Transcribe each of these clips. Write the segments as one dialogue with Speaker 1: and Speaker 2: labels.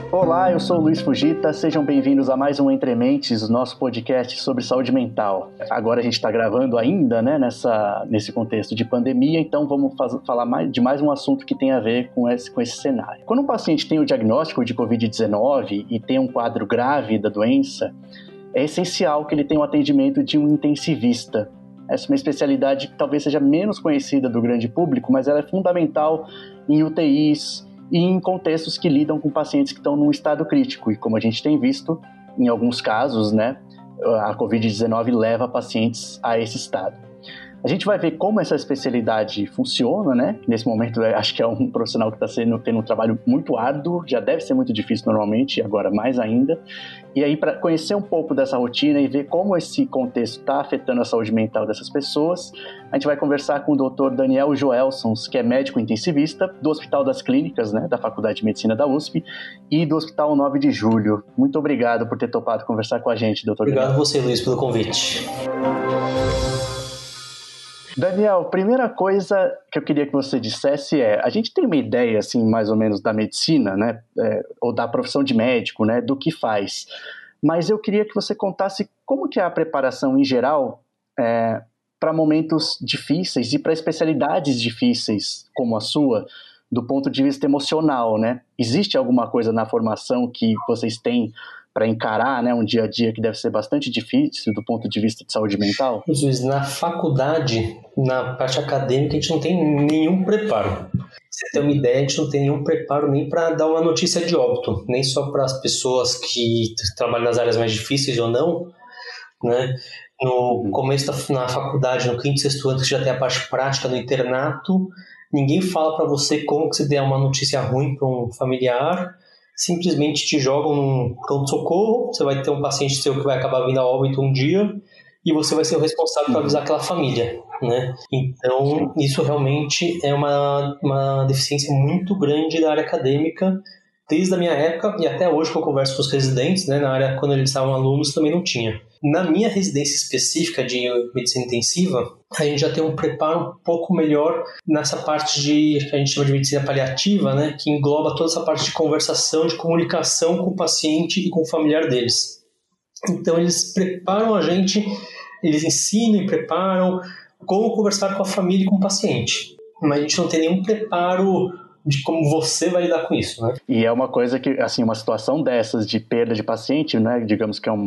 Speaker 1: Olá, eu sou o Luiz Fujita, sejam bem-vindos a mais um Entre Mentes, o nosso podcast sobre saúde mental. Agora a gente está gravando ainda, né, nesse contexto de pandemia, então vamos falar de mais um assunto que tem a ver com esse cenário. Quando um paciente tem o diagnóstico de Covid-19 e tem um quadro grave da doença, é essencial que ele tenha um atendimento de um intensivista. Essa é uma especialidade que talvez seja menos conhecida do grande público, mas ela é fundamental em UTIs, e em contextos que lidam com pacientes que estão num estado crítico. E como a gente tem visto, em alguns casos, né, a Covid-19 leva pacientes a esse estado. A gente vai ver como essa especialidade funciona, né? Nesse momento, acho que é um profissional que está tendo um trabalho muito árduo, já deve ser muito difícil normalmente, agora mais ainda. E aí, para conhecer um pouco dessa rotina e ver como esse contexto está afetando a saúde mental dessas pessoas, a gente vai conversar com o Dr. Daniel Joelsons, que é médico intensivista do Hospital das Clínicas, né, da Faculdade de Medicina da USP, e do Hospital 9 de Julho. Muito obrigado por ter topado conversar com a gente, doutor.
Speaker 2: Obrigado a você, Luiz, pelo convite.
Speaker 1: Daniel, primeira coisa que eu queria que você dissesse a gente tem uma ideia, assim, mais ou menos da medicina, né, ou da profissão de médico, né, do que faz, mas eu queria que você contasse como que é a preparação em geral para momentos difíceis e para especialidades difíceis como a sua, do ponto de vista emocional, né? Existe alguma coisa na formação que vocês têm para encarar, né, um dia a dia que deve ser bastante difícil do ponto de vista de saúde mental?
Speaker 2: Luiz, na faculdade, na parte acadêmica, a gente não tem nenhum preparo. Pra você ter uma ideia, a gente não tem nenhum preparo nem para dar uma notícia de óbito, nem só para as pessoas que trabalham nas áreas mais difíceis ou não, né? No começo na faculdade, no quinto, sexto ano, que já tem a parte prática no internato, ninguém fala para você como que você der uma notícia ruim para um familiar. Simplesmente te jogam num pronto-socorro, você vai ter um paciente seu que vai acabar vindo a óbito um dia e você vai ser o responsável para avisar aquela família, né? Então, isso realmente é uma deficiência muito grande da área acadêmica, desde a minha época e até hoje que eu converso com os residentes, né, na área quando eles estavam alunos também não tinha. Na minha residência específica de medicina intensiva, a gente já tem um preparo um pouco melhor nessa parte que a gente chama de medicina paliativa, né, que engloba toda essa parte de conversação, de comunicação com o paciente e com o familiar deles. Então eles preparam a gente, eles ensinam e preparam como conversar com a família e com o paciente. Mas a gente não tem nenhum preparo de como você vai lidar com isso, né?
Speaker 1: E é uma coisa que, assim, uma situação dessas de perda de paciente, né, digamos que é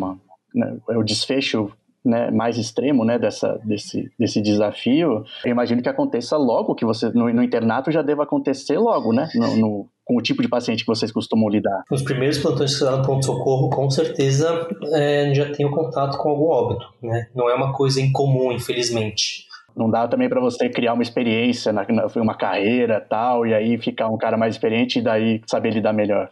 Speaker 1: o desfecho, né, mais extremo, né, desse desafio, eu imagino que aconteça logo, que você, no internato já deva acontecer logo, né, com o tipo de paciente que vocês costumam lidar.
Speaker 2: Nos primeiros plantões que você dá no pronto-socorro, com certeza já tenho contato com algum óbito, né? Não é uma coisa incomum, infelizmente.
Speaker 1: Não dá também para você criar uma experiência, uma carreira e tal, e aí ficar um cara mais experiente e daí saber lidar melhor.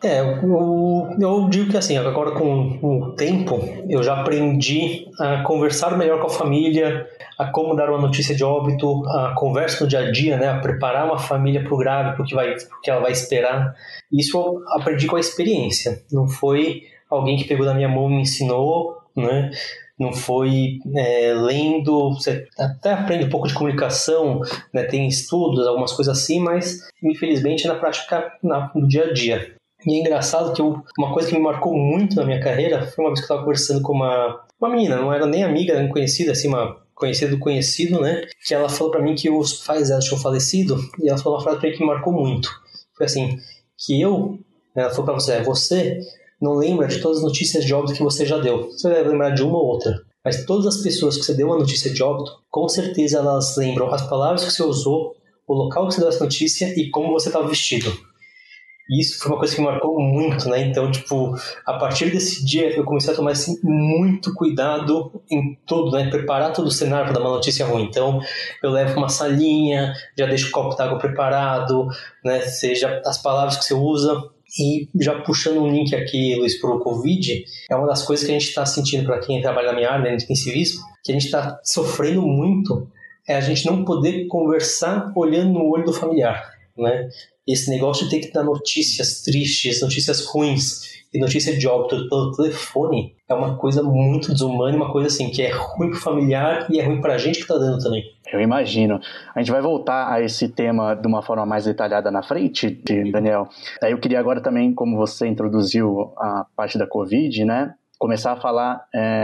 Speaker 2: Eu digo que assim, agora com o tempo, eu já aprendi a conversar melhor com a família, a como dar uma notícia de óbito, a conversa no dia a dia, né, a preparar uma família para o grave, para o que ela vai esperar. Isso eu aprendi com a experiência, não foi alguém que pegou da minha mão e me ensinou, né? Não foi lendo, você até aprende um pouco de comunicação, né, tem estudos, algumas coisas assim, mas infelizmente na prática, no dia a dia. E é engraçado que uma coisa que me marcou muito na minha carreira foi uma vez que eu estava conversando com uma menina, não era nem amiga, nem conhecida, assim, uma conhecida do conhecido, né, que ela falou para mim que os pais dela tinham falecido, e ela falou uma frase para mim que me marcou muito. Foi assim, que ela falou para você não lembra de todas as notícias de óbito que você já deu. Você deve lembrar de uma ou outra. Mas todas as pessoas que você deu uma notícia de óbito, com certeza elas lembram as palavras que você usou, o local que você deu essa notícia e como você estava vestido. E isso foi uma coisa que me marcou muito, né? Então, a partir desse dia eu comecei a tomar assim, muito cuidado em tudo, né? Preparar todo o cenário para dar uma notícia ruim. Então, eu levo uma salinha, já deixo o copo d'água preparado, né? Seja as palavras que você usa. E já puxando um link aqui, Luiz, para o Covid, é uma das coisas que a gente está sentindo para quem trabalha na minha área, né, de intensivismo, que a gente está sofrendo muito, é a gente não poder conversar olhando no olho do familiar, né? Esse negócio de ter que dar notícias tristes, notícias ruins e notícia de óbito pelo telefone é uma coisa muito desumana, uma coisa assim que é ruim pro familiar e é ruim pra gente que tá dando também.
Speaker 1: Eu imagino. A gente vai voltar a esse tema de uma forma mais detalhada na frente, Daniel. Eu queria agora também, como você introduziu a parte da Covid, né, começar a falar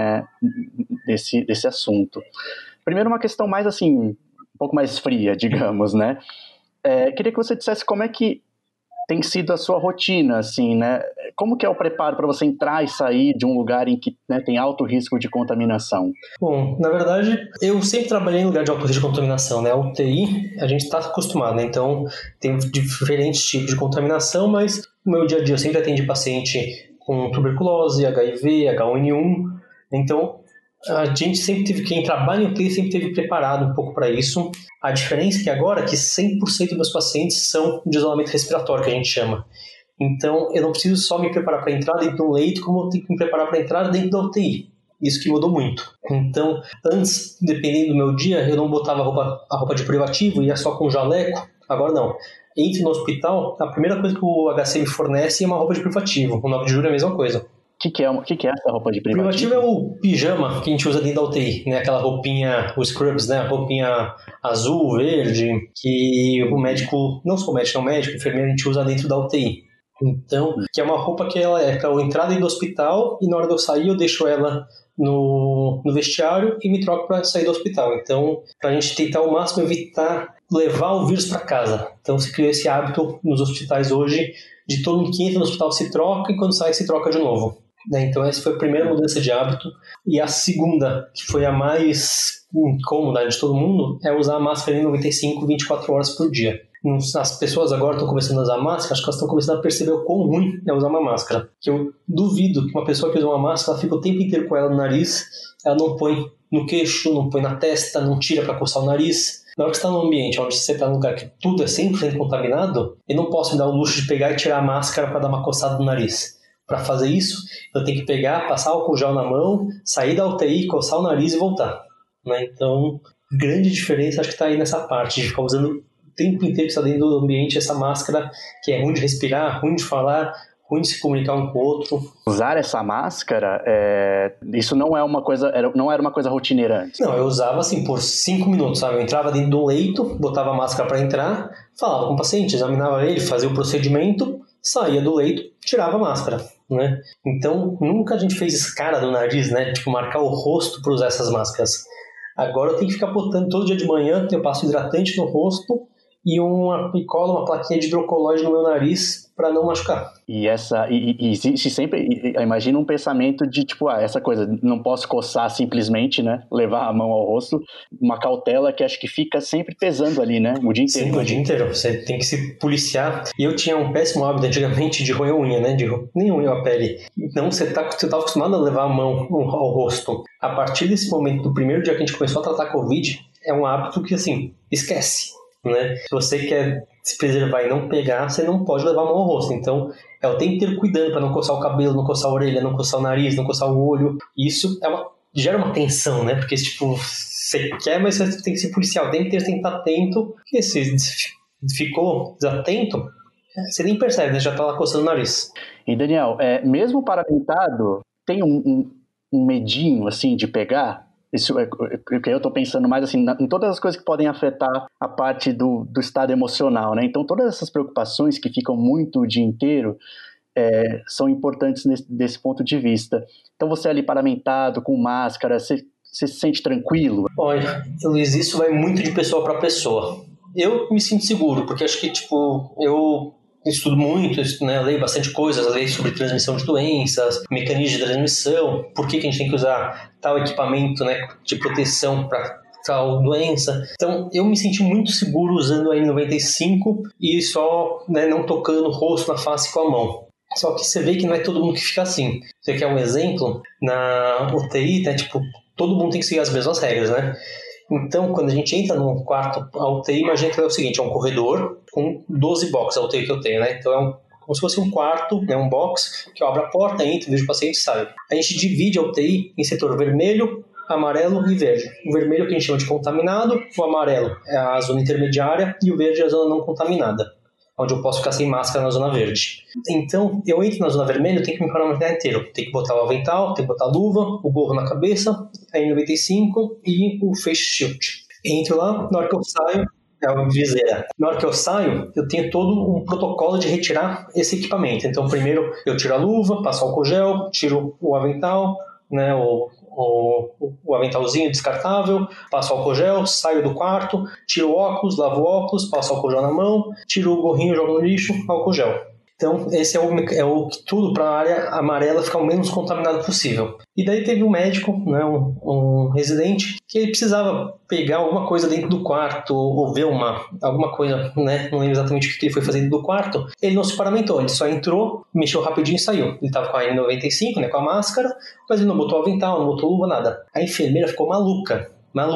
Speaker 1: desse assunto. Primeiro, uma questão mais assim, um pouco mais fria, digamos, né? Queria que você dissesse como é que tem sido a sua rotina, assim, né? Como que é o preparo para você entrar e sair de um lugar em que, né, tem alto risco de contaminação?
Speaker 2: Bom, na verdade, eu sempre trabalhei em lugar de alto risco de contaminação, né? A UTI, a gente está acostumado, né? Então, tem diferentes tipos de contaminação, mas no meu dia a dia eu sempre atendi paciente com tuberculose, HIV, H1N1, então a gente sempre teve, quem trabalha em UTI sempre teve preparado um pouco para isso. A diferença é que agora que 100% dos meus pacientes são de isolamento respiratório, que a gente chama. Então, eu não preciso só me preparar para entrar dentro de um leito, como eu tenho que me preparar para entrar dentro da UTI. Isso que mudou muito. Então, antes, dependendo do meu dia, eu não botava a roupa de privativo, ia só com jaleco. Agora não. Entre no hospital, a primeira coisa que o HC me fornece é uma roupa de privativo. O 9 de julho é a mesma coisa.
Speaker 1: O que é essa roupa de privativo?
Speaker 2: Privativo é o pijama que a gente usa dentro da UTI, né? Aquela roupinha, os scrubs, né? A roupinha azul, verde, que o médico, não só o médico, não o médico, o enfermeiro, a gente usa dentro da UTI. Então, que é uma roupa que ela é para eu entrar dentro do hospital e na hora de eu sair eu deixo ela no vestiário e me troco para sair do hospital. Então, para a gente tentar ao máximo evitar levar o vírus para casa. Então, se criou esse hábito nos hospitais hoje de todo mundo que entra no hospital se troca e quando sai se troca de novo. Então essa foi a primeira mudança de hábito. E a segunda, que foi a mais incômoda de todo mundo, é usar a máscara em 95, 24 horas por dia. As pessoas agora estão começando a usar máscara, acho que elas estão começando a perceber o quão ruim é usar uma máscara. Que eu duvido que uma pessoa que usa uma máscara fica o tempo inteiro com ela no nariz, ela não põe no queixo, não põe na testa, não tira para coçar o nariz. Na hora que você está num ambiente onde você está num lugar que tudo é 100% contaminado, eu não posso me dar o luxo de pegar e tirar a máscara para dar uma coçada no nariz. Para fazer isso, eu tenho que pegar, passar álcool gel na mão, sair da UTI, coçar o nariz e voltar. Né? Então, grande diferença acho que está aí nessa parte, de ficar usando o tempo inteiro que está dentro do ambiente essa máscara, que é ruim de respirar, ruim de falar, ruim de se comunicar um com o outro.
Speaker 1: Usar essa máscara, isso não era uma coisa rotineira antes?
Speaker 2: Não, eu usava assim por 5 minutos, sabe? Eu entrava dentro do leito, botava a máscara para entrar, falava com o paciente, examinava ele, fazia o procedimento, saía do leito, tirava a máscara, né? Então, nunca a gente fez escara do nariz, né? Tipo, marcar o rosto para usar essas máscaras. Agora eu tenho que ficar botando todo dia de manhã, eu passo hidratante no rosto e colo uma plaquinha de hidrocolóide no meu nariz para não machucar.
Speaker 1: E existe sempre, imagina um pensamento de tipo, essa coisa, não posso coçar simplesmente, né, levar a mão ao rosto, uma cautela que acho que fica sempre pesando ali, né, o dia inteiro.
Speaker 2: Sim, o dia inteiro, você tem que se policiar. E eu tinha um péssimo hábito antigamente de roer unha, né, nem unha a pele. Então você tá acostumado a levar a mão ao rosto. A partir desse momento, do primeiro dia que a gente começou a tratar Covid, é um hábito que, assim, esquece. Né? Se você quer se preservar e não pegar, você não pode levar a mão ao rosto. Então, é o tempo inteiro cuidando para não coçar o cabelo, não coçar a orelha, não coçar o nariz, não coçar o olho. Isso gera uma tensão, né? Porque, tipo, você quer, mas você tem que ser policial. O tempo inteiro você tem que estar atento. Porque se ficou desatento, você nem percebe, né? Já está lá coçando o nariz.
Speaker 1: E, Daniel, mesmo paramentado, tem um medinho, assim, de pegar? Isso é o que eu estou pensando mais assim, em todas as coisas que podem afetar a parte do estado emocional, né? Então, todas essas preocupações que ficam muito o dia inteiro são importantes desse ponto de vista. Então, você ali paramentado, com máscara, você se sente tranquilo?
Speaker 2: Olha, Luiz, isso vai muito de pessoa para pessoa. Eu me sinto seguro, porque acho que, tipo, eu estudo muito, né, leio bastante coisas, leio sobre transmissão de doenças, mecanismos de transmissão, por que a gente tem que usar tal equipamento, né, de proteção para tal doença. Então, eu me senti muito seguro usando a N95 e só, né, não tocando o rosto, na face com a mão. Só que você vê que não é todo mundo que fica assim. Você quer um exemplo? Na UTI, né, tipo, todo mundo tem que seguir as mesmas regras, né? Então, quando a gente entra num quarto, a UTI, imagina que é o seguinte, é um corredor com 12 boxes, a UTI que eu tenho, né? Então, como se fosse um quarto, né? Um box, que eu abro a porta, entro, vejo o paciente e sai. A gente divide a UTI em setor vermelho, amarelo e verde. O vermelho é o que a gente chama de contaminado, o amarelo é a zona intermediária e o verde é a zona não contaminada. onde eu posso ficar sem máscara na zona verde. Então, eu entro na zona vermelha, eu tenho que me parar inteiro. Tenho que botar o avental, tenho que botar a luva, o gorro na cabeça, a N95 e o face shield. Entro lá, na hora que eu saio, é uma viseira. Na hora que eu saio, eu tenho todo um protocolo de retirar esse equipamento. Então, primeiro eu tiro a luva, passo álcool gel, tiro o avental, né, o aventalzinho descartável, passo álcool gel, saio do quarto, tiro o óculos, lavo o óculos, passo álcool gel na mão, tiro o gorrinho, jogo no lixo, álcool gel. Então, esse é o tudo para a área amarela ficar o menos contaminada possível. E daí teve um médico, né, um residente, que ele precisava pegar alguma coisa dentro do quarto, ou ver alguma coisa, né, não lembro exatamente o que ele foi fazer dentro do quarto. Ele não se paramentou, ele só entrou, mexeu rapidinho e saiu. Ele estava com a N95, né, com a máscara, mas ele não botou avental, não botou luva, nada. A enfermeira ficou maluca.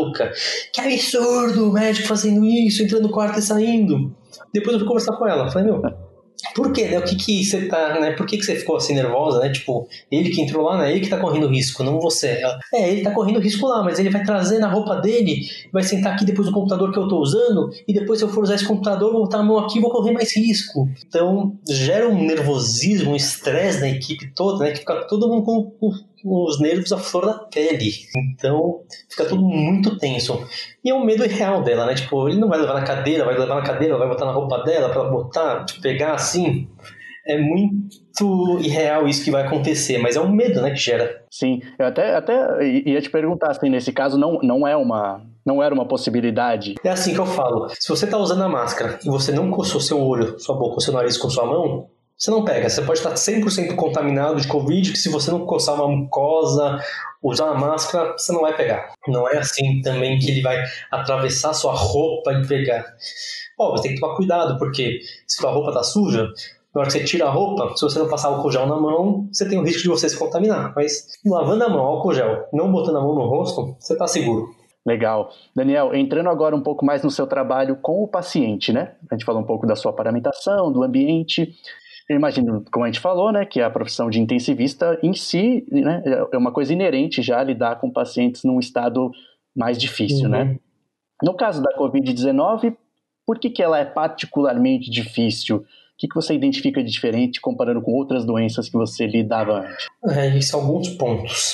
Speaker 2: Que absurdo o médico fazendo isso, entrando no quarto e saindo. Depois eu fui conversar com ela, falei, por quê, né? O que você tá, né? Por que você ficou assim nervosa, né? Tipo, ele que entrou lá, né? Ele que tá correndo risco, não você. Ela, ele tá correndo risco lá, mas ele vai trazer na roupa dele, vai sentar aqui depois do computador que eu tô usando, e depois se eu for usar esse computador, vou botar a mão aqui e vou correr mais risco. Então, gera um nervosismo, um estresse na equipe toda, né? Que fica todo mundo com os nervos à flor da pele. Então, fica tudo muito tenso. E é um medo irreal dela, né? Tipo, ele não vai levar na cadeira, vai botar na roupa dela pra ela botar, tipo, pegar assim. É muito irreal isso que vai acontecer, mas é um medo, né, que gera.
Speaker 1: Sim, eu até ia te perguntar, assim, nesse caso não era uma possibilidade.
Speaker 2: É assim que eu falo. Se você tá usando a máscara e você não coçou seu olho, sua boca, seu nariz com sua mão, você não pega. Você pode estar 100% contaminado de Covid, que se você não coçar uma mucosa, usar a máscara, você não vai pegar. Não é assim também que ele vai atravessar sua roupa e pegar. Você tem que tomar cuidado, porque se sua roupa tá suja, na hora que você tira a roupa, se você não passar álcool gel na mão, você tem o risco de você se contaminar. Mas lavando a mão, álcool gel, não botando a mão no rosto, você tá seguro.
Speaker 1: Legal. Daniel, entrando agora um pouco mais no seu trabalho com o paciente, né? A gente falou um pouco da sua paramentação, do ambiente. Eu imagino, como a gente falou, né, que a profissão de intensivista em si, né, é uma coisa inerente já lidar com pacientes num estado mais difícil, né? No caso da Covid-19, por que ela é particularmente difícil? O que você identifica de diferente comparando com outras doenças que você lidava antes?
Speaker 2: Esses são alguns pontos.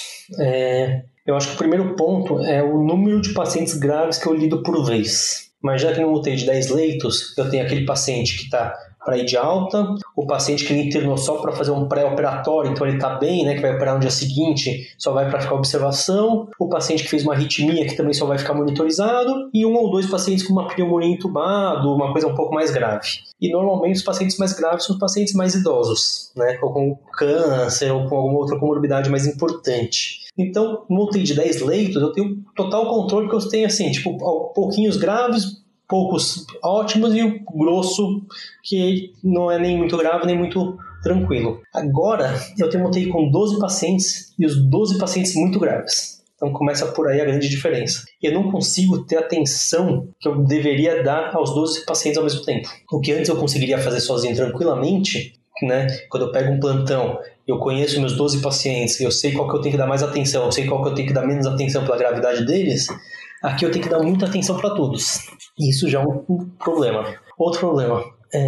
Speaker 2: Eu acho que o primeiro ponto é o número de pacientes graves que eu lido por vez. Mas já que no UTI de 10 leitos, eu tenho aquele paciente que está para ir de alta, o paciente que ele internou só para fazer um pré-operatório, então ele está bem, né, que vai operar no dia seguinte, só vai para ficar observação, o paciente que fez uma arritmia, que também só vai ficar monitorizado, e 1 ou 2 pacientes com uma pneumonia entubado, uma coisa um pouco mais grave. E normalmente os pacientes mais graves são os pacientes mais idosos, né, ou com câncer, ou com alguma outra comorbidade mais importante. Então, no UTI de 10 leitos, eu tenho total controle que eu tenho, assim, tipo, pouquinhos graves, poucos ótimos e o grosso que não é nem muito grave nem muito tranquilo. Agora eu tenho UTI com 12 pacientes e os 12 pacientes muito graves. Então começa por aí a grande diferença. Eu não consigo ter a atenção que eu deveria dar aos 12 pacientes ao mesmo tempo. O que antes eu conseguiria fazer sozinho tranquilamente, né? Quando eu pego um plantão, eu conheço meus 12 pacientes, eu sei qual que eu tenho que dar mais atenção, eu sei qual que eu tenho que dar menos atenção pela gravidade deles. Aqui eu tenho que dar muita atenção para todos. Isso já é um problema. Outro problema,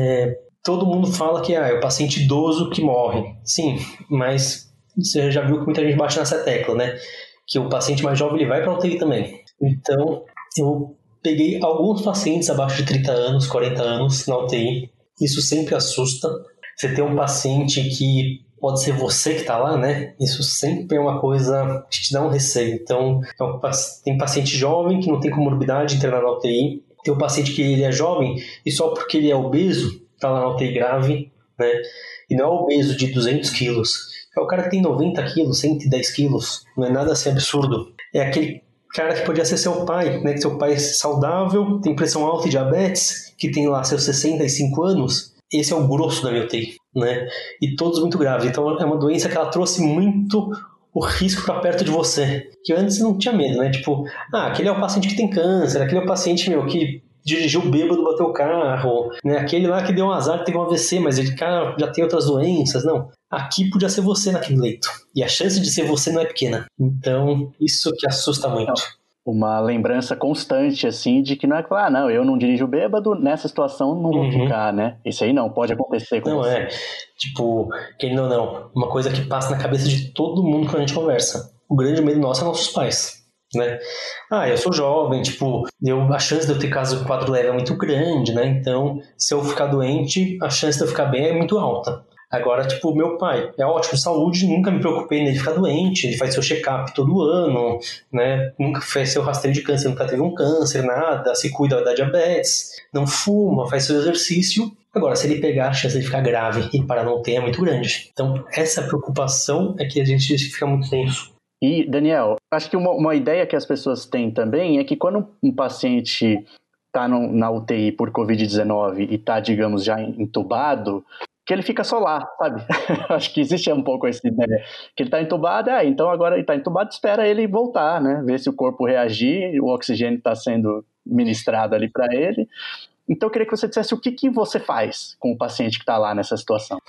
Speaker 2: todo mundo fala que é o paciente idoso que morre. Sim, mas você já viu que muita gente bate nessa tecla, né? Que o paciente mais jovem ele vai para a UTI também. Então, eu peguei alguns pacientes abaixo de 30 anos, 40 anos na UTI. Isso sempre assusta. Você tem um paciente que pode ser você que está lá, né? Isso sempre é uma coisa que te dá um receio. Então, tem paciente jovem que não tem comorbidade internado na UTI. Tem um paciente que ele é jovem e só porque ele é obeso está lá na UTI grave, né? E não é obeso de 200 quilos. É o cara que tem 90 quilos, 110 quilos. Não é nada assim absurdo. É aquele cara que podia ser seu pai, né? Que seu pai é saudável, tem pressão alta e diabetes, que tem lá seus 65 anos. Esse é o grosso da minha UTI, né? E todos muito graves. Então é uma doença que ela trouxe muito o risco para perto de você. Que antes não tinha medo, né? Tipo, aquele é o paciente que tem câncer, aquele é o paciente, que dirigiu bêbado, bateu o carro, né? Aquele lá que deu um azar, teve um AVC, mas ele já tem outras doenças. Não. Aqui podia ser você naquele leito. E a chance de ser você não é pequena. Então, isso que assusta muito.
Speaker 1: uma lembrança constante, assim, de que não é que falar, não, eu não dirijo bêbado, nessa situação não vou ficar, né? Isso aí não, pode acontecer com você.
Speaker 2: Não, tipo, querendo ou não, uma coisa que passa na cabeça de todo mundo quando a gente conversa. O grande medo nosso é nossos pais, né? Eu sou jovem, tipo, a chance de eu ter caso de quadro leve é muito grande, né? Então, se eu ficar doente, a chance de eu ficar bem é muito alta. Agora, tipo, meu pai é ótimo de saúde, nunca me preocupei nele ficar doente, ele faz seu check-up todo ano, né? Nunca fez seu rastreio de câncer, nunca teve um câncer, nada, se cuida da diabetes, não fuma, faz seu exercício. Agora, se ele pegar, a chance de ficar grave e para não ter é muito grande. Então, essa preocupação é que a gente fica muito tenso.
Speaker 1: E, Daniel, acho que uma ideia que as pessoas têm também é que quando um paciente está na UTI por Covid-19 e está, digamos, já entubado, que ele fica só lá, sabe? Acho que existe um pouco essa ideia. Que ele está entubado, então agora ele está entubado, espera ele voltar, né? Ver se o corpo reagir, o oxigênio está sendo ministrado ali para ele. Então eu queria que você dissesse o que você faz com o paciente que está lá nessa situação.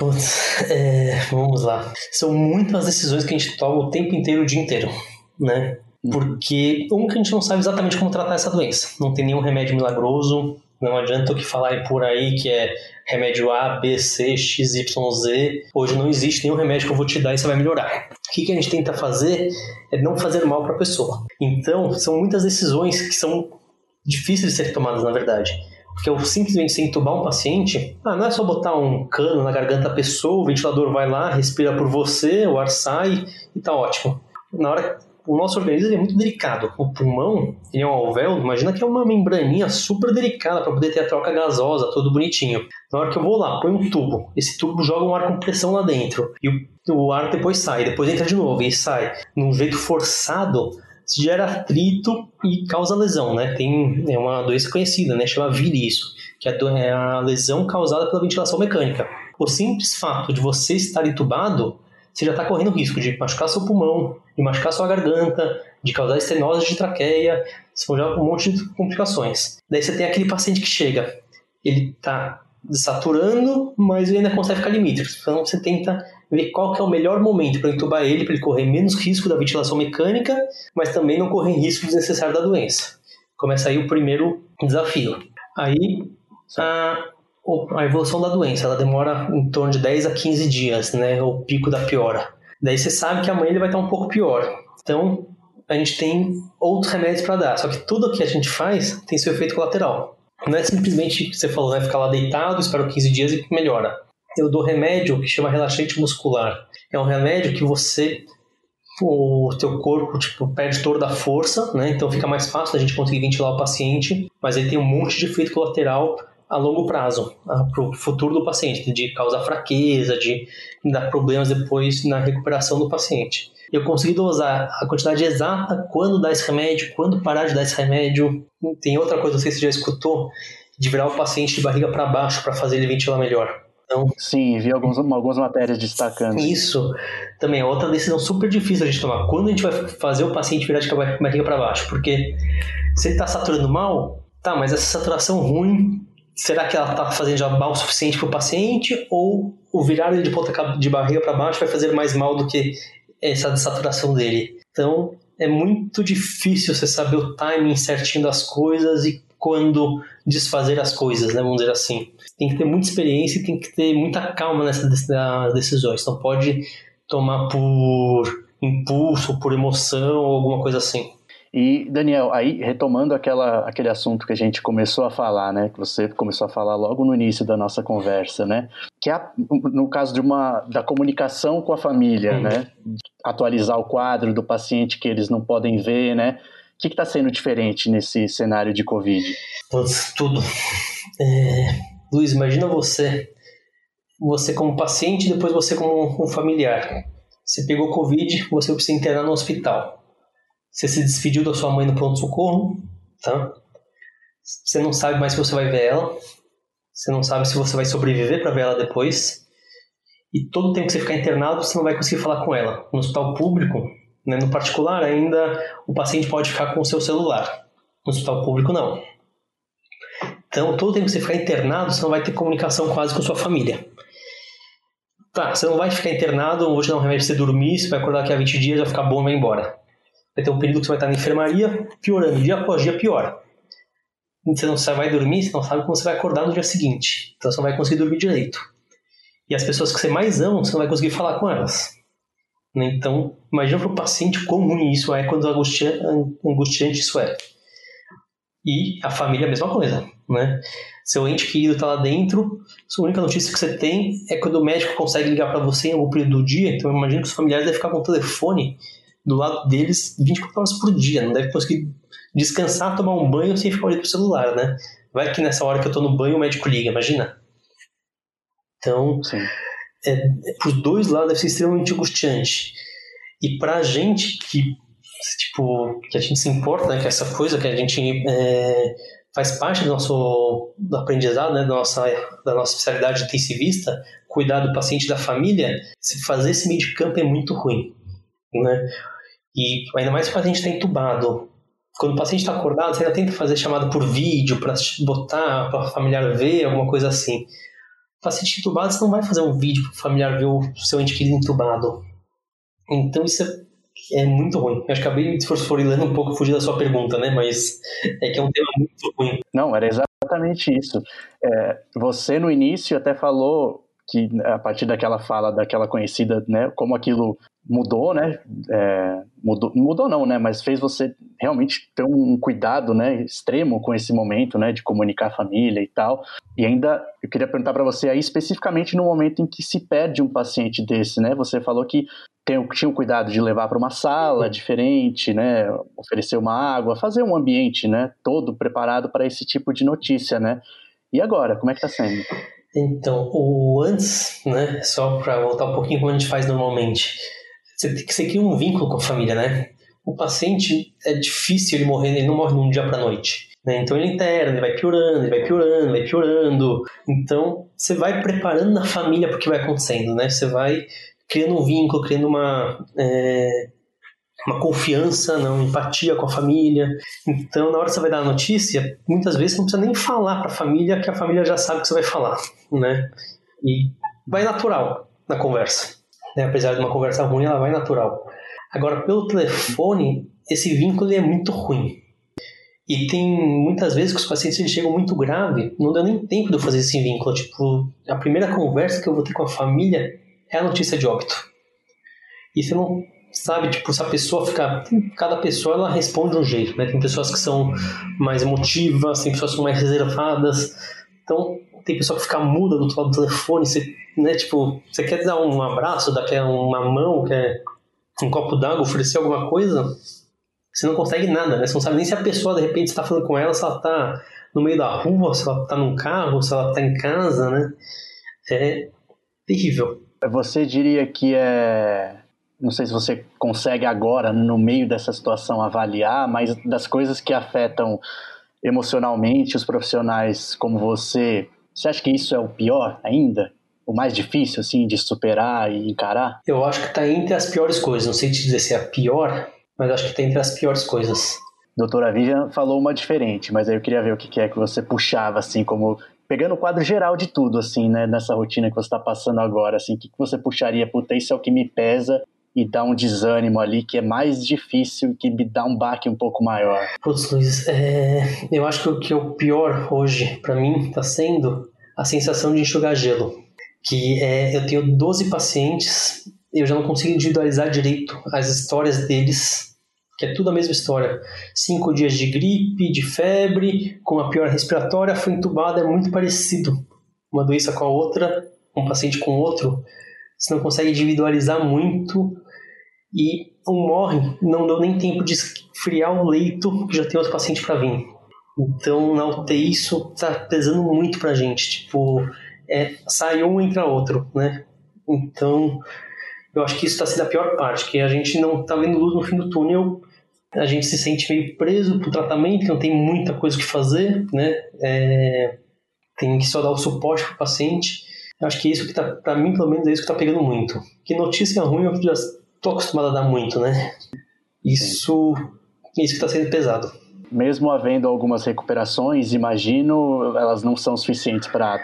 Speaker 2: Vamos lá. São muitas decisões que a gente toma o tempo inteiro, o dia inteiro, né? Porque, que a gente não sabe exatamente como tratar essa doença. Não tem nenhum remédio milagroso, não adianta o que falarem por aí que é remédio A, B, C, X, Y, Z. Hoje não existe nenhum remédio que eu vou te dar e você vai melhorar. O que a gente tenta fazer é não fazer mal para a pessoa. Então, são muitas decisões que são difíceis de ser tomadas, na verdade. Porque eu simplesmente sem entubar um paciente, não é só botar um cano na garganta da pessoa, o ventilador vai lá, respira por você, o ar sai e tá ótimo. Na hora, o nosso organismo é muito delicado. O pulmão, ele é um alvéolo, imagina que é uma membraninha super delicada para poder ter a troca gasosa, tudo bonitinho. Na hora que eu vou lá, põe um tubo, esse tubo joga um ar com pressão lá dentro, e o ar depois sai, depois entra de novo e sai. Num jeito forçado, gera atrito e causa lesão, né? É uma doença conhecida, né? Chama VIR isso, que é a lesão causada pela ventilação mecânica. O simples fato de você estar entubado, você já está correndo risco de machucar seu pulmão, de machucar sua garganta, de causar estenose de traqueia, são já um monte de complicações. Daí você tem aquele paciente que chega, ele está desaturando, mas ele ainda consegue ficar limite. Então você tenta ver qual que é o melhor momento para entubar ele, para ele correr menos risco da ventilação mecânica, mas também não correr risco desnecessário da doença. Começa aí o primeiro desafio. Aí a evolução da doença, ela demora em torno de 10 a 15 dias, né, o pico da piora. Daí você sabe que amanhã ele vai estar um pouco pior. Então a gente tem outros remédios para dar, só que tudo que a gente faz tem seu efeito colateral. Não é simplesmente, você falou, vai ficar lá deitado, espera 15 dias e melhora. Eu dou remédio que chama relaxante muscular. É um remédio que o teu corpo perde toda a força, né? Então fica mais fácil a gente conseguir ventilar o paciente, mas ele tem um monte de efeito colateral a longo prazo, para o futuro do paciente, de causar fraqueza, de dar problemas depois na recuperação do paciente. Eu consegui dosar a quantidade exata, quando dar esse remédio, quando parar de dar esse remédio. Tem outra coisa, não sei se você já escutou, de virar o paciente de barriga para baixo para fazer ele ventilar melhor. Então,
Speaker 1: sim, vi algumas matérias destacando.
Speaker 2: Isso também é outra decisão super difícil a gente tomar. Quando a gente vai fazer o paciente virar de barriga para baixo? Porque se ele está saturando mal, mas essa saturação ruim, será que ela está fazendo já mal o suficiente para o paciente? Ou o virar ele de barriga para baixo vai fazer mais mal do que essa desaturação dele? Então, é muito difícil você saber o timing certinho das coisas e quando desfazer as coisas, né? Vamos dizer assim. Tem que ter muita experiência e tem que ter muita calma nessas decisões. Não pode tomar por impulso, por emoção ou alguma coisa assim.
Speaker 1: E, Daniel, aí retomando aquele assunto que a gente começou a falar, né? Que você começou a falar logo no início da nossa conversa, né? Que é no caso da comunicação com a família, né? Atualizar o quadro do paciente que eles não podem ver, né? O que está sendo diferente nesse cenário de Covid?
Speaker 2: Tudo. Luiz, imagina você como paciente e depois você como um familiar. Você pegou Covid, você precisa internar no hospital. Você se despediu da sua mãe no pronto-socorro, tá? Você não sabe mais se você vai ver ela. Você não sabe se você vai sobreviver para ver ela depois. E todo o tempo que você ficar internado, você não vai conseguir falar com ela. No hospital público, né, no particular, ainda o paciente pode ficar com o seu celular. No hospital público, não. Então, todo o tempo que você ficar internado, você não vai ter comunicação quase com a sua família. Você não vai ficar internado, hoje dá um remédio pra você dormir, você vai acordar daqui a 20 dias, vai ficar bom e vai embora. Vai ter um período que você vai estar na enfermaria, piorando, dia após dia pior. Você não vai dormir, você não sabe como você vai acordar no dia seguinte. Então você não vai conseguir dormir direito. E as pessoas que você mais ama, você não vai conseguir falar com elas. Então, imagina para o paciente quão ruim isso é, quando angustiante isso é. E a família é a mesma coisa, né? Seu ente querido está lá dentro, a única notícia que você tem é quando o médico consegue ligar para você em algum período do dia. Então, imagina que os familiares devem ficar com o telefone do lado deles 24 horas por dia. Não deve conseguir descansar, tomar um banho sem ficar olhando pro celular, né? Vai que nessa hora que eu tô no banho o médico liga, imagina. Então, pros dois lados deve ser extremamente angustiante. E pra gente que a gente se importa, né, que essa coisa que a gente faz parte do aprendizado, né, da nossa especialidade intensivista, cuidar do paciente e da família, fazer esse meio de campo é muito ruim, né? E ainda mais quando a gente está entubado. Quando o paciente está acordado, você ainda tenta fazer chamada por vídeo para botar, para o familiar ver, alguma coisa assim. O paciente entubado, você não vai fazer um vídeo para o familiar ver o seu ente querido entubado. Então isso é muito ruim. Eu acho que acabei me esforçando um pouco, fugir da sua pergunta, né? Mas é que é um tema muito ruim.
Speaker 1: Não, era exatamente isso. Você no início até falou que a partir daquela fala, daquela conhecida, né, como aquilo mudou, né, mudou não, né, mas fez você realmente ter um cuidado, né, extremo com esse momento, né, de comunicar a família e tal. E ainda eu queria perguntar para você aí especificamente no momento em que se perde um paciente desse, né, você falou que tinha o cuidado de levar para uma sala diferente, né, oferecer uma água, fazer um ambiente, né, todo preparado para esse tipo de notícia, né. E agora, como é que está sendo?
Speaker 2: Então, o antes, né, só para voltar um pouquinho como a gente faz normalmente, você cria um vínculo com a família, né? O paciente, é difícil ele morrer, ele não morre de um dia para noite, né? Então ele interna, ele vai piorando, ele vai piorando, vai piorando. Então você vai preparando a família para o que vai acontecendo, né? Você vai criando um vínculo, criando uma confiança, uma empatia com a família. Então, na hora que você vai dar a notícia, muitas vezes você não precisa nem falar para a família, que a família já sabe o que você vai falar, né? E vai natural na conversa, né? Apesar de uma conversa ruim, ela vai natural. Agora, pelo telefone, esse vínculo é muito ruim. E tem muitas vezes que os pacientes eles chegam muito grave, não deu nem tempo de eu fazer esse vínculo. Tipo, a primeira conversa que eu vou ter com a família é a notícia de óbito. E você não sabe, tipo, se a pessoa ficar... Cada pessoa, ela responde de um jeito, né? Tem pessoas que são mais emotivas, tem pessoas que são mais reservadas. Então, tem pessoa que fica muda do outro lado do telefone. Você, né, tipo, você quer dar um abraço, quer uma mão, quer um copo d'água, oferecer alguma coisa, você não consegue nada, né? Você não sabe nem se a pessoa, de repente, está falando com ela, se ela está no meio da rua, se ela está num carro, se ela está em casa, né? É terrível.
Speaker 1: Você diria que não sei se você consegue agora, no meio dessa situação, avaliar, mas das coisas que afetam emocionalmente os profissionais como você acha que isso é o pior ainda? O mais difícil, assim, de superar e encarar?
Speaker 2: Eu acho que está entre as piores coisas. Não sei te dizer se é a pior, mas acho que está entre as piores coisas.
Speaker 1: Doutora Vivian falou uma diferente, mas aí eu queria ver o que é que você puxava, assim, como... Pegando o quadro geral de tudo, assim, né, nessa rotina que você está passando agora, assim, o que você puxaria? Puta, isso é o que me pesa e dá um desânimo ali, que é mais difícil, que me dá um baque um pouco maior.
Speaker 2: Putz, Luiz, eu acho que o que é o pior hoje, para mim, está sendo a sensação de enxugar gelo. Que eu tenho 12 pacientes, eu já não consigo individualizar direito as histórias deles, que é tudo a mesma história. 5 dias de gripe, de febre, com a pior respiratória, foi entubado, é muito parecido. Uma doença com a outra, um paciente com outro, você não consegue individualizar muito e um morre, não deu nem tempo de esfriar o leito, que já tem outro paciente para vir. Então, na UTI, isso tá pesando muito pra gente, tipo, sai um, entra outro, né? Então, eu acho que isso está sendo a pior parte, que a gente não está vendo luz no fim do túnel, a gente se sente meio preso pro tratamento, não tem muita coisa que fazer, né? Tem que só dar o suporte pro paciente. Eu acho que é isso que tá, pra mim, pelo menos, é isso que tá pegando muito. Que notícia ruim eu já tô acostumado a dar muito, né? Isso que tá sendo pesado.
Speaker 1: Mesmo havendo algumas recuperações, imagino, elas não são suficientes para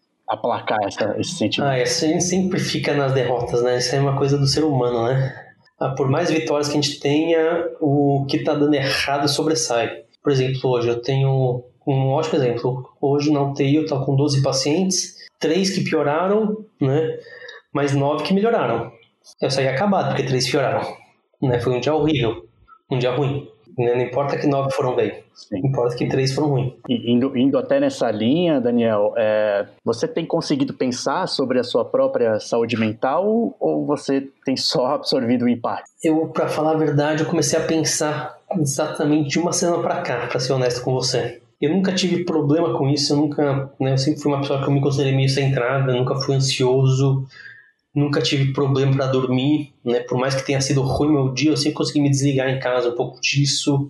Speaker 1: aplacar esse sentimento.
Speaker 2: A gente sempre fica nas derrotas, né? Isso é uma coisa do ser humano, né? por mais vitórias que a gente tenha, o que está dando errado sobressai. Por exemplo, hoje eu tenho um ótimo exemplo. Hoje na UTI eu estava com 12 pacientes, 3 que pioraram, né? Mas 9 que melhoraram. Eu saí acabado porque 3 pioraram. Né? Foi um dia horrível, um dia ruim. Não importa que 9 foram bem,
Speaker 1: Sim.
Speaker 2: Importa que 3 foram ruins.
Speaker 1: E indo até nessa linha, Daniel, você tem conseguido pensar sobre a sua própria saúde mental ou você tem só absorvido o impacto?
Speaker 2: Eu, pra falar a verdade, eu comecei a pensar exatamente de uma semana pra cá, pra ser honesto com você. Eu nunca tive problema com isso, eu sempre fui uma pessoa que eu me considerei meio centrada, nunca fui ansioso, nunca tive problema para dormir, né? Por mais que tenha sido ruim meu dia, eu sempre consegui me desligar em casa um pouco disso.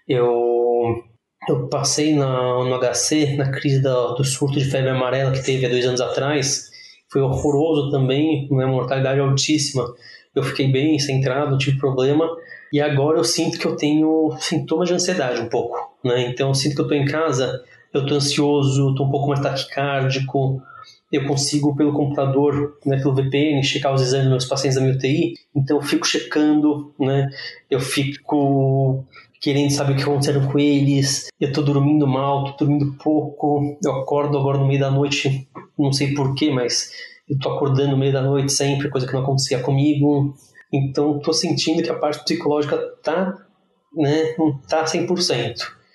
Speaker 2: Eu passei no HC, na crise do surto de febre amarela que teve há 2 anos atrás. Foi horroroso também, né? Mortalidade altíssima. Eu fiquei bem centrado, não tive problema. E agora eu sinto que eu tenho sintomas de ansiedade um pouco, né? Então eu sinto que eu estou em casa, eu estou ansioso, estou um pouco mais taquicárdico. Eu consigo, pelo computador, né, pelo VPN, checar os exames dos meus pacientes da minha UTI. Então eu fico checando, né? Eu fico querendo saber o que está acontecendo com eles. Eu estou dormindo mal, estou dormindo pouco. Eu acordo agora no meio da noite, não sei porquê, mas eu estou acordando no meio da noite sempre, coisa que não acontecia comigo. Então estou sentindo que a parte psicológica não está 100%.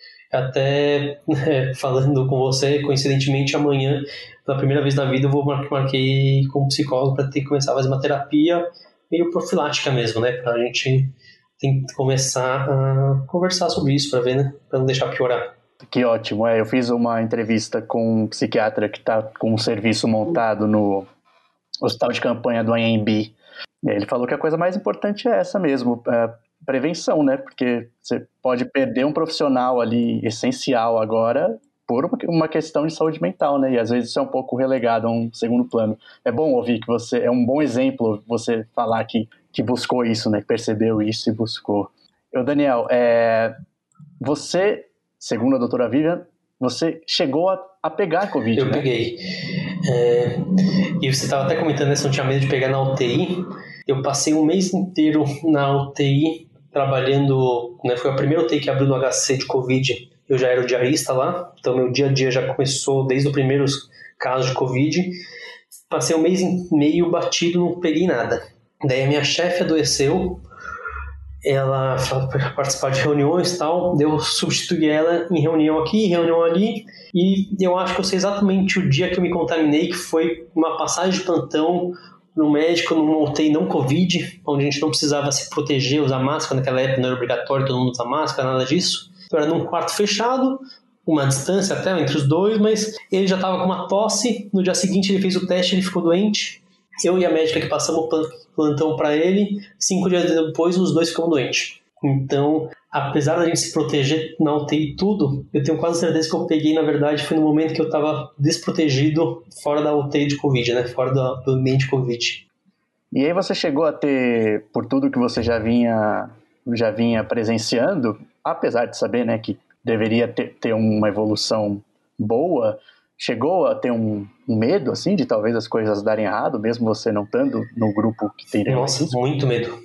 Speaker 2: Até falando com você, coincidentemente, amanhã, pela primeira vez na vida, eu marquei como psicólogo para ter que começar a fazer uma terapia meio profilática mesmo, né? Para a gente começar a conversar sobre isso, para ver, né? Para não deixar piorar.
Speaker 1: Que ótimo. Eu fiz uma entrevista com um psiquiatra que está com um serviço montado no hospital de campanha do Anhembi. Ele falou que a coisa mais importante é essa mesmo, prevenção, né? Porque você pode perder um profissional ali essencial agora por uma questão de saúde mental, né? E às vezes isso é um pouco relegado a um segundo plano. É bom ouvir que é um bom exemplo você falar que buscou isso, né? Percebeu isso e buscou. Daniel, você, segundo a doutora Vivian, você chegou a pegar Covid,
Speaker 2: Eu
Speaker 1: né?
Speaker 2: peguei. E você estava até comentando, né, se não tinha medo de pegar na UTI. Eu passei um mês inteiro na UTI trabalhando, né, foi a primeira UTI que abriu no HC de Covid. Eu já era o diarista lá, então meu dia a dia já começou desde os primeiros casos de Covid. Passei um mês e meio batido, não peguei nada. Daí a minha chefe adoeceu, ela falou para participar de reuniões e tal, eu substituí ela em reunião aqui, reunião ali, e eu acho que eu sei exatamente o dia que eu me contaminei, que foi uma passagem de plantão no médico, numa UTI não Covid, onde a gente não precisava se proteger, usar máscara, naquela época não era obrigatório todo mundo usar máscara, nada disso. Eu era num quarto fechado, uma distância até entre os dois, mas ele já estava com uma tosse, no dia seguinte ele fez o teste, ele ficou doente, eu e a médica que passamos o plantão para ele, 5 dias depois os dois ficamos doentes. Então, apesar da gente se proteger na UTI e tudo, eu tenho quase certeza que eu peguei, na verdade, foi no momento que eu estava desprotegido fora da UTI de Covid, né? Fora do ambiente Covid.
Speaker 1: E aí você chegou a ter, por tudo que você já vinha presenciando, apesar de saber, né, que deveria ter uma evolução boa, chegou a ter um medo, assim, de talvez as coisas darem errado, mesmo você não estando no grupo que tem...
Speaker 2: Nossa, muito medo.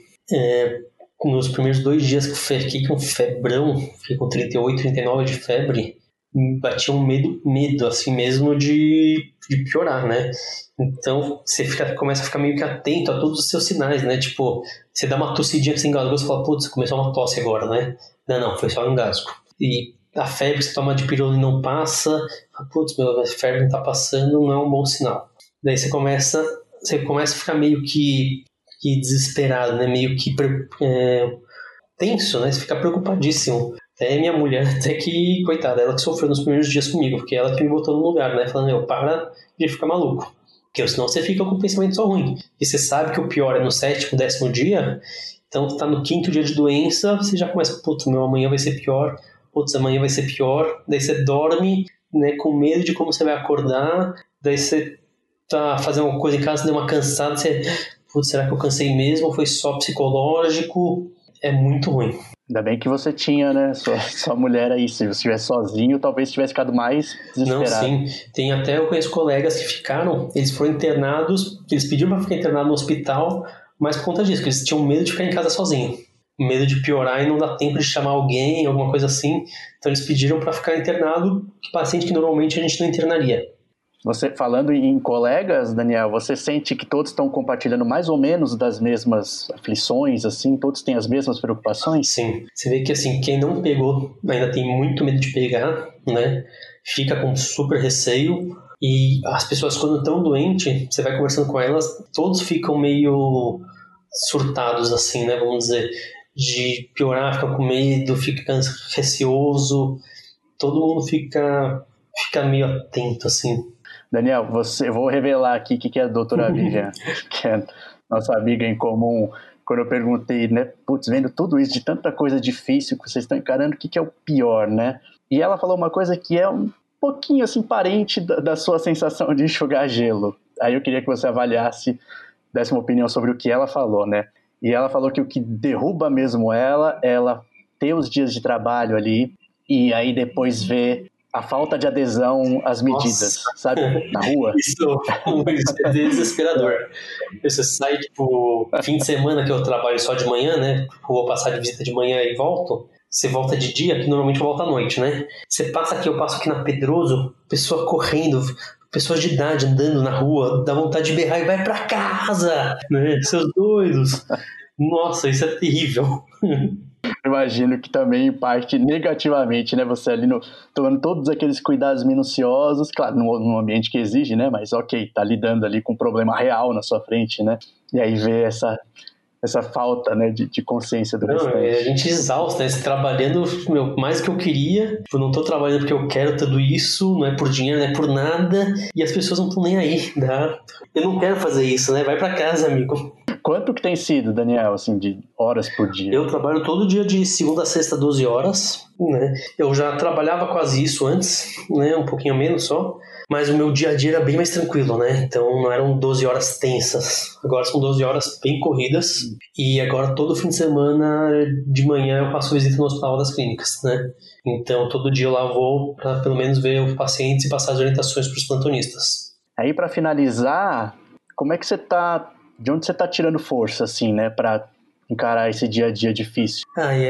Speaker 2: Nos primeiros 2 dias que eu fiquei com febrão, fiquei com 38, 39 de febre, me batia um medo assim mesmo de piorar, né? Então você começa a ficar meio que atento a todos os seus sinais, né? Tipo, você dá uma tossidinha que você engasgou, você fala, putz, começou uma tosse agora, né? Não, foi só um engasgo. E a febre, você toma de pirona e não passa, putz, a febre não tá passando, não é um bom sinal. Daí você começa a ficar meio que desesperado, né? Meio que tenso, né? Você fica preocupadíssimo. Até minha mulher, até que, coitada, ela que sofreu nos primeiros dias comigo, porque ela que me botou no lugar, né? Falando, para de ficar maluco. Porque senão você fica com um pensamento só ruim. E você sabe que o pior é no 7º, 10º dia, então tá no 5º dia de doença, você já começa, putz, amanhã vai ser pior, putz, amanhã vai ser pior. Daí você dorme, né, com medo de como você vai acordar, daí você tá fazendo uma coisa em casa, deu uma cansada, você, putz, será que eu cansei mesmo? Ou foi só psicológico? É muito ruim.
Speaker 1: Ainda bem que você tinha, né, sua mulher aí. Se você estivesse sozinho, talvez tivesse ficado mais desesperado.
Speaker 2: Não, sim. Eu conheço colegas que ficaram, eles foram internados, eles pediram para ficar internado no hospital, mas por conta disso, que eles tinham medo de ficar em casa sozinho. Medo de piorar e não dar tempo de chamar alguém, alguma coisa assim. Então eles pediram para ficar internado, paciente que normalmente a gente não internaria.
Speaker 1: Você, falando em colegas, Daniel, você sente que todos estão compartilhando mais ou menos das mesmas aflições, assim? Todos têm as mesmas preocupações?
Speaker 2: Sim. Você vê que, assim, quem não pegou ainda tem muito medo de pegar, né? Fica com super receio. E as pessoas, quando estão doentes, você vai conversando com elas, todos ficam meio surtados, assim, né? Vamos dizer, de piorar, fica com medo, fica receoso. Todo mundo fica meio atento, assim.
Speaker 1: Daniel, eu vou revelar aqui que é a doutora Vivian, que é nossa amiga em comum. Quando eu perguntei, né, vendo tudo isso, de tanta coisa difícil que vocês estão encarando, o que é o pior, né? E ela falou uma coisa que é um pouquinho, assim, parente da sua sensação de enxugar gelo. Aí eu queria que você avaliasse, desse uma opinião sobre o que ela falou, né? E ela falou que o que derruba mesmo ela ter os dias de trabalho ali e aí depois ver a falta de adesão às medidas, sabe? Na rua.
Speaker 2: Isso é desesperador. Você sai, tipo, fim de semana que eu trabalho só de manhã, né? Vou passar de visita de manhã e volto. Você volta de dia, que normalmente eu volto à noite, né? Você passa aqui, eu passo aqui na Pedroso, pessoa correndo, pessoas de idade andando na rua, dá vontade de berrar e vai pra casa, né? Seus doidos. Nossa, isso é terrível.
Speaker 1: Imagino que também impacte negativamente, né? Você ali tomando todos aqueles cuidados minuciosos, claro, num ambiente que exige, né? Mas ok, tá lidando ali com um problema real na sua frente, né? E aí vê essa falta, né, de consciência do restante.
Speaker 2: A gente exausta, né? Trabalhando, mais do que eu queria. Eu não tô trabalhando porque eu quero tudo isso, não é por dinheiro, não é por nada. E as pessoas não estão nem aí, tá? Eu não quero fazer isso, né? Vai pra casa, amigo.
Speaker 1: Quanto que tem sido, Daniel, assim, de horas por dia?
Speaker 2: Eu trabalho todo dia de segunda a sexta, 12 horas, né? Eu já trabalhava quase isso antes, né? Um pouquinho menos só. Mas o meu dia a dia era bem mais tranquilo, né? Então não eram 12 horas tensas. Agora são 12 horas bem corridas. E agora todo fim de semana, de manhã, eu passo visita no Hospital das Clínicas, né? Então todo dia eu lá vou para pelo menos ver os pacientes e passar as orientações para os plantonistas.
Speaker 1: Aí para finalizar, como é que você tá... De onde você tá tirando força, assim, né? Para encarar esse dia a dia difícil?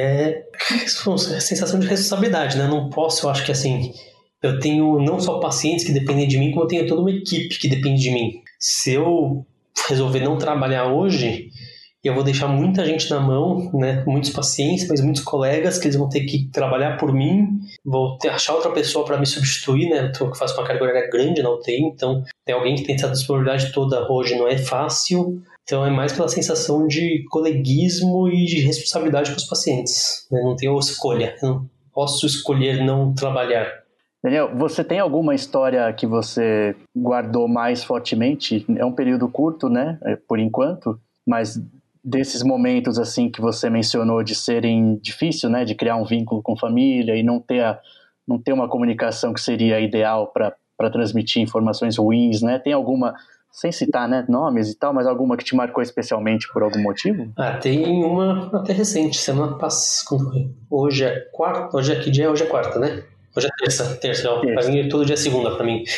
Speaker 2: É sensação de responsabilidade, né? Não posso, eu acho que assim... Eu tenho não só pacientes que dependem de mim, como eu tenho toda uma equipe que depende de mim. Se eu resolver não trabalhar hoje, eu vou deixar muita gente na mão, né? Muitos pacientes, mas muitos colegas que eles vão ter que trabalhar por mim. Vou achar outra pessoa para me substituir, né? Eu faço uma carga horária grande na UTI, então tem alguém que tem essa disponibilidade toda hoje, não é fácil. Então é mais pela sensação de coleguismo e de responsabilidade com os pacientes, né? Não tenho escolha, eu não posso escolher não trabalhar.
Speaker 1: Daniel, você tem alguma história que você guardou mais fortemente? É um período curto, né, por enquanto, mas desses momentos assim que você mencionou de serem difíceis, né, de criar um vínculo com família e não ter uma comunicação que seria ideal para transmitir informações ruins, né? Tem alguma, sem citar, né, nomes e tal, mas alguma que te marcou especialmente por algum motivo?
Speaker 2: Tem uma até recente, semana passada. Hoje é quarta, hoje é que dia? Hoje é quarta, né? Hoje é terça, ó. Pra mim todo dia é segunda, pra mim.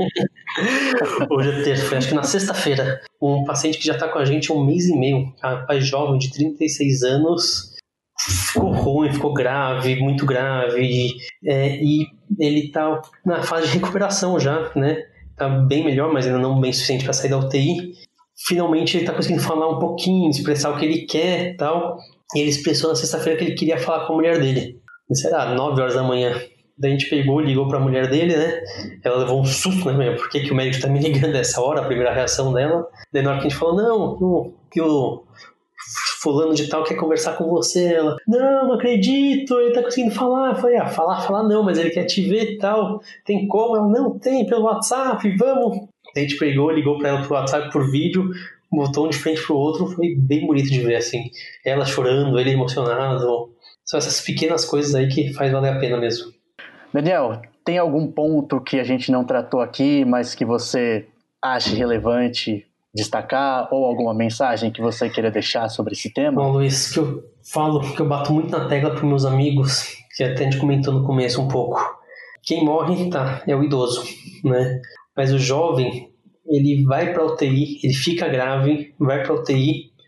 Speaker 2: Hoje é terça, acho que na sexta-feira. Um paciente que já tá com a gente há 1 mês e meio, um rapaz jovem de 36 anos, ficou ruim, ficou grave, muito grave, e ele tá na fase de recuperação já, né? Tá bem melhor, mas ainda não bem suficiente para sair da UTI. Finalmente ele tá conseguindo falar um pouquinho, expressar o que ele quer e tal, e ele expressou na sexta-feira que ele queria falar com a mulher dele. Será 9 horas da manhã. Daí a gente ligou pra mulher dele, né? Ela levou um susto, né? Por que o médico tá me ligando nessa hora? A primeira reação dela. Daí na hora que a gente falou, não, que o fulano de tal quer conversar com você. Ela, não acredito, ele tá conseguindo falar. Eu falei, falar não, mas ele quer te ver e tal. Tem como? Ela, não, tem, pelo WhatsApp, vamos. Daí a gente ligou pra ela pro WhatsApp, por vídeo, botou um de frente pro outro. Foi bem bonito de ver, assim. Ela chorando, ele emocionado. São essas pequenas coisas aí que faz valer a pena mesmo.
Speaker 1: Daniel, tem algum ponto que a gente não tratou aqui, mas que você acha relevante destacar, ou alguma mensagem que você queira deixar sobre esse tema?
Speaker 2: Bom, Luiz, que eu falo, que eu bato muito na tecla para meus amigos, que até a gente comentou no começo um pouco. Quem morre, é o idoso, né? Mas o jovem, ele vai para UTI, ele fica grave, vai para UTI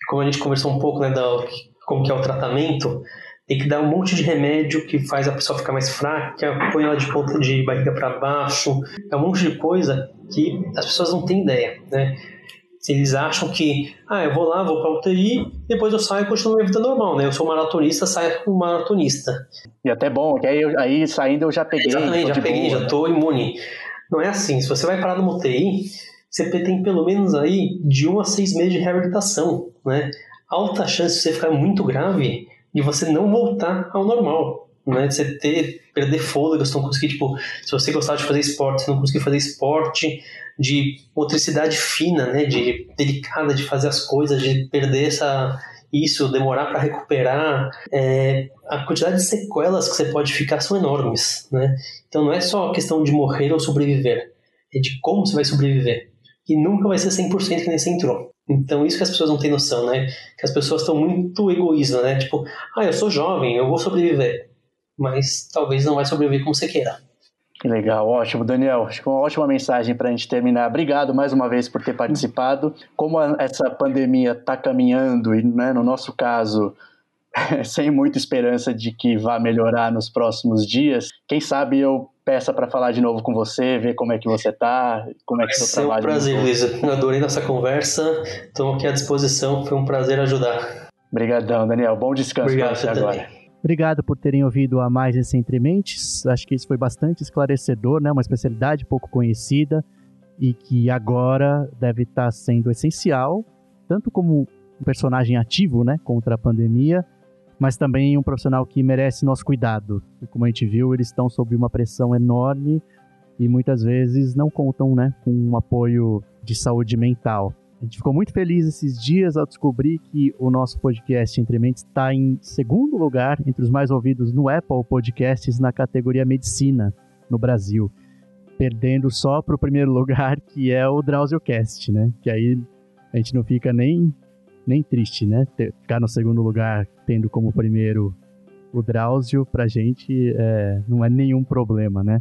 Speaker 2: como a gente conversou um pouco, né, como que é o tratamento, tem que dar um monte de remédio que faz a pessoa ficar mais fraca, põe ela de ponta de barriga para baixo, é um monte de coisa que as pessoas não têm ideia, né? Se eles acham que, eu vou lá, vou para UTI, depois eu saio e continuo minha vida normal, né? Eu sou maratonista, saio como maratonista.
Speaker 1: E até bom, que aí saindo eu já peguei.
Speaker 2: Exatamente, já peguei, já tô imune. Não é assim, se você vai parar numa UTI, você tem pelo menos aí de 1 a 6 meses de reabilitação, né? Alta chance de você ficar muito grave de você não voltar ao normal, né? De você perder fôlego, você não conseguir, se você gostava de fazer esporte, você não conseguir fazer esporte, de motricidade fina, né? Delicada de fazer as coisas, de perder isso, demorar para recuperar. A quantidade de sequelas que você pode ficar são enormes, né? Então não é só a questão de morrer ou sobreviver, é de como você vai sobreviver. E nunca vai ser 100% que nem você entrou. Então isso que as pessoas não têm noção, né? Que as pessoas estão muito egoístas, né? Eu sou jovem, eu vou sobreviver. Mas talvez não vai sobreviver como você queira.
Speaker 1: Que legal, ótimo. Daniel, acho que uma ótima mensagem para a gente terminar. Obrigado mais uma vez por ter participado. Como essa pandemia está caminhando e, né, no nosso caso, sem muita esperança de que vá melhorar nos próximos dias, quem sabe eu peça para falar de novo com você, ver como é que você está, como é que seu trabalho...
Speaker 2: Vai ser um prazer, Luiz. Eu adorei nossa conversa. Estou aqui à disposição. Foi um prazer ajudar.
Speaker 1: Obrigadão, Daniel. Bom descanso para você agora.
Speaker 2: Também.
Speaker 3: Obrigado por terem ouvido a mais esse Entre Mentes. Acho que isso foi bastante esclarecedor, né? Uma especialidade pouco conhecida e que agora deve estar sendo essencial, tanto como um personagem ativo, né, contra a pandemia, mas também um profissional que merece nosso cuidado. E como a gente viu, eles estão sob uma pressão enorme e muitas vezes não contam, né, com um apoio de saúde mental. A gente ficou muito feliz esses dias ao descobrir que o nosso podcast Entre Mentes está em segundo lugar entre os mais ouvidos no Apple Podcasts na categoria Medicina no Brasil, perdendo só para o primeiro lugar, que é o DrauzioCast, né? Que aí a gente não fica nem triste, né? Ficar no segundo lugar tendo como primeiro o Drauzio, pra gente não é nenhum problema, né?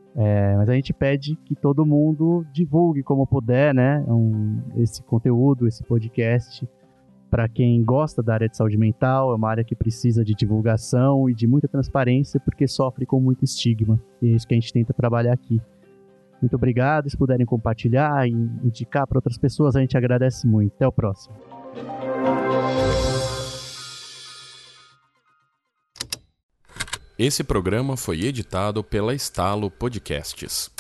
Speaker 3: Mas a gente pede que todo mundo divulgue como puder, né, esse conteúdo, esse podcast, para quem gosta da área de saúde mental. É uma área que precisa de divulgação e de muita transparência, porque sofre com muito estigma. E é isso que a gente tenta trabalhar aqui. Muito obrigado. Se puderem compartilhar e indicar para outras pessoas, a gente agradece muito. Até o próximo.
Speaker 4: Esse programa foi editado pela Estalo Podcasts.